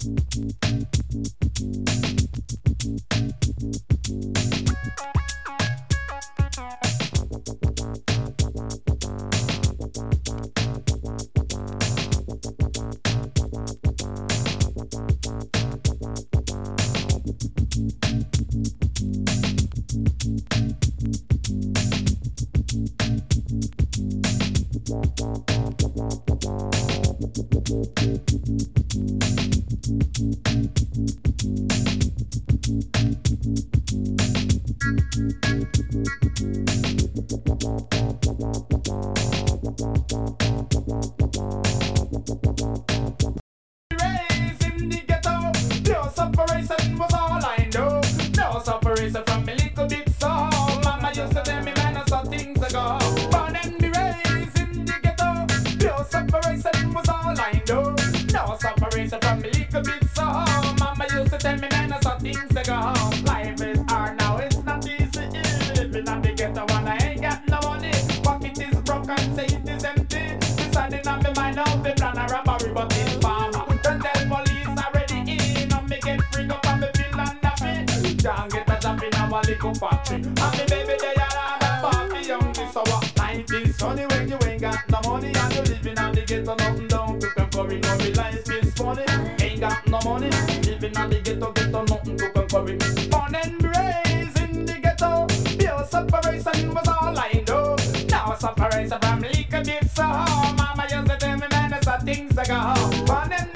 Factory. And the baby they are a party young this hour. Life is sunny when you ain't got no money and you living on the ghetto, nothing down to come for it. No, the life is funny. Ain't got no money, living on the ghetto, nothing to come for it. Born and raised in the ghetto, pure separation was all I know. Now separation from little bit so. Mama used to tell me man, that's how things I go. Born and